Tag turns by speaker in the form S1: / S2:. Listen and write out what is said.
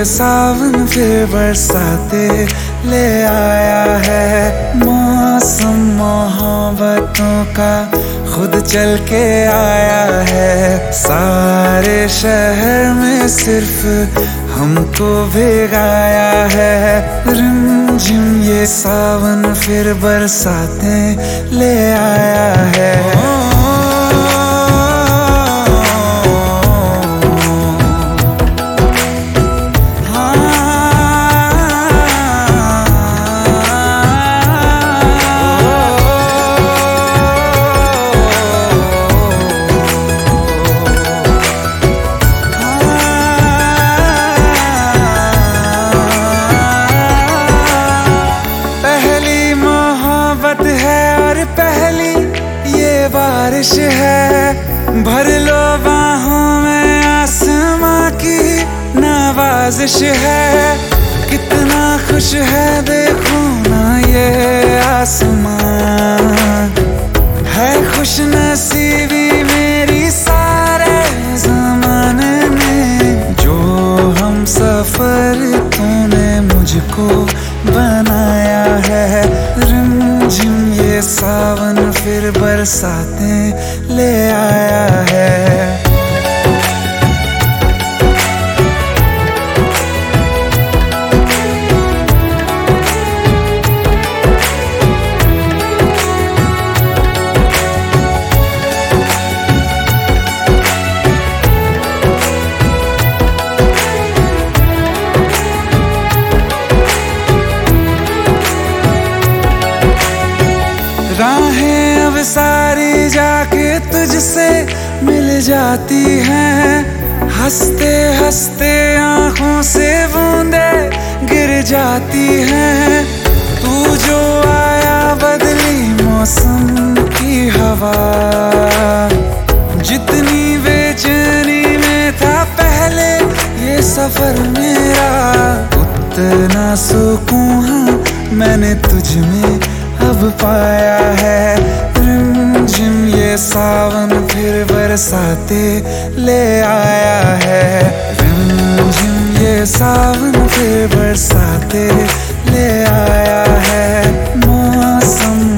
S1: सावन फिर बरसाते ले आया है। मौसम मोहब्बतों का खुद चल के आया है। सारे शहर में सिर्फ हमको भिगाया है। रिमझिम ये सावन फिर बरसाते ले आया है। बारिश है, भर लो बाहों में, आसमां की नवाजिश है। कितना खुश है देखो ना ये आसमां, है खुश नसीबी मेरी सारे ज़माने में। जो हम सफर तूने मुझको बनाया है। रिमझिम ये सावन फिर बरसाते ले आया है। राहें अब सारी जाके तुझसे मिल जाती हैं। हंसते हंसते आंखों से बूंदे गिर जाती हैं। तू जो आया बदली मौसम की हवा, जितनी बेचैनी में था पहले ये सफर मेरा, उतना सुकून मैंने तुझ में अब पाया है। रिमझिम ये सावन फिर बरसाते ले आया है। रिमझिम ये सावन फिर बरसाते ले आया है। मौसम